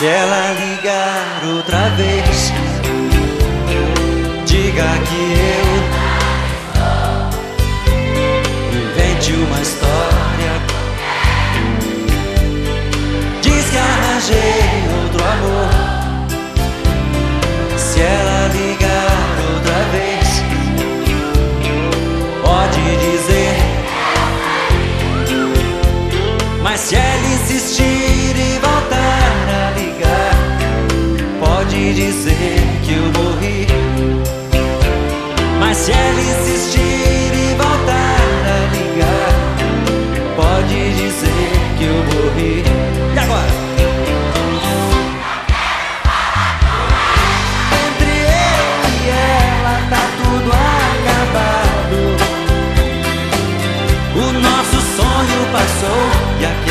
Se ela ligar outra vez, diga que eu invente uma história. Diz que arranjei outro amor. Se ela ligar outra vez, pode dizer. Mas se ela insistir e voltar a ligar, pode dizer que eu morri. Mas se ela insistir e voltar a ligar, pode dizer que eu morri. E agora? Entre eu e ela tá tudo acabado. O nosso sonho passou e aqui